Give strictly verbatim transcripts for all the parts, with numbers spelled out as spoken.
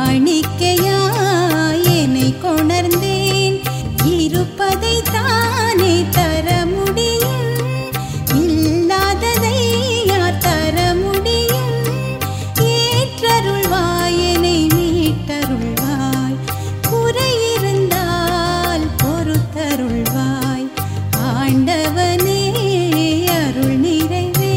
காணிக்கையாய் என்னை கொணர்ந்தேன். இருப்பதை தானே தர முடியும், இல்லாததை யார் தர முடியும்? ஏற்றருள்வாய் என்னை மீட்டருள்வாய், குறையிருந்தால் பொறுத்தருள்வாய். ஆண்டவனே அருள் நிறைவே.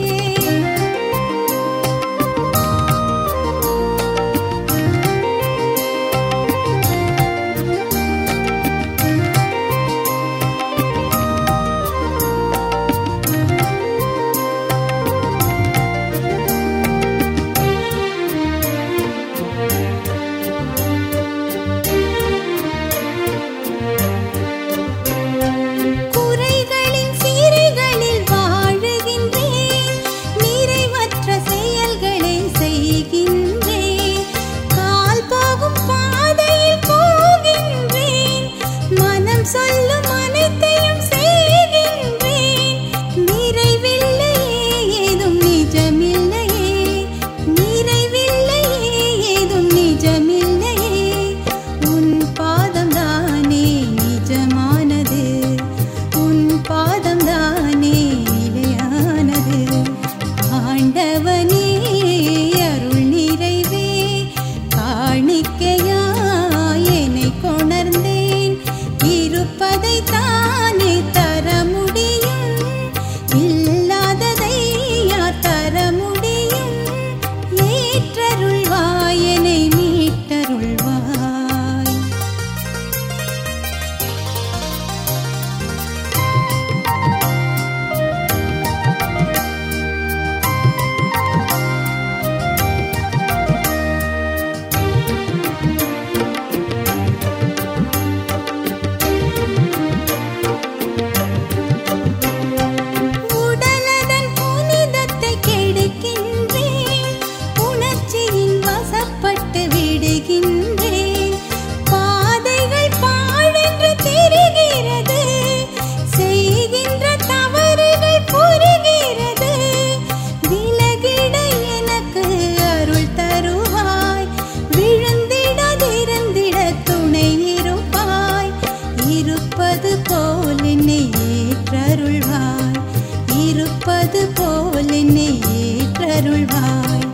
குறைகளின் சீரைகளில் வாழுகின்றேன், நிறைவற்ற செயல்களை செய்கின்றேன். கால் போகும் பாதையில் போகின்றேன், மனம் சொல்லும் அனைத்தையும் செய்கின்றேன். நிறைவில்லையே ஏதும் நிஜமில்லையே, நிறைவில்லையே ஏதும் நிஜமில்லையே. உன் பாதம் தானே நிஜமானது, உன் பாதம் தானே நிலையானது. ஆண்டவனே அருள் நிறைவே. காணிக்கையாய் என்னை கொணர்ந்தேன். இருப்பதை தானே தர முடியும், இல்லாததை யார் தர முடியும்? ஏற்றருள்வாய் என்னை மீட்டருள்வாய். உடலதன் புனிதத்தை கெடுக்கின்றேன், உணர்ச்சியின் வசப்பட்டு விடுகின்றேன். பாதைகள் பாழென்று தெரிகிறது, செய்கின்ற தவறுகள் புரிகிறது. விலகிட எனக்கு அருள் தருவாய், விழுந்திடாதிருந்திட துணை இருப்பாய். இருப்பது போல் என்னை ஏற்றருள்வாய், இருப்பது போல் என்னை ஏற்றருள்வாய்.